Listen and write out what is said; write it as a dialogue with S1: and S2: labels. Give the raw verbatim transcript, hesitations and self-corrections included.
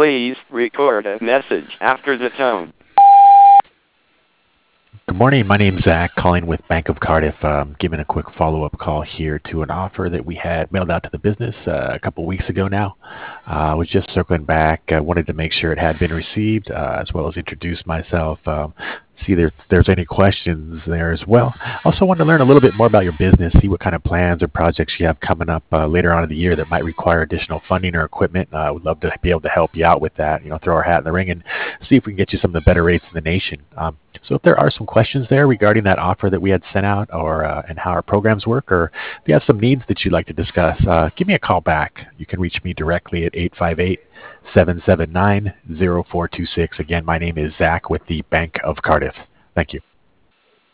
S1: Please record a message after the tone.
S2: Good morning. My name's Zach, calling with Bank of Cardiff. Um, giving a quick follow-up call here to an offer that we had mailed out to the business uh, a couple weeks ago now. Uh, I was just circling back. I wanted to make sure it had been received, uh, as well as introduce myself. Um, see if there's any questions there as well. Also wanted to learn a little bit more about your business, see what kind of plans or projects you have coming up uh, later on in the year that might require additional funding or equipment. Uh, I would love to be able to help you out with that. You know, throw our hat in the ring and see if we can get you some of the better rates in the nation. Um, so if there are some questions there regarding that offer that we had sent out, or uh, and how our programs work, or if you have some needs that you'd like to discuss, uh, give me a call back. You can reach me directly at eight five eight, seven seven nine, zero four two six. Again, my name is Zach with the Bank of Cardiff. Thank you.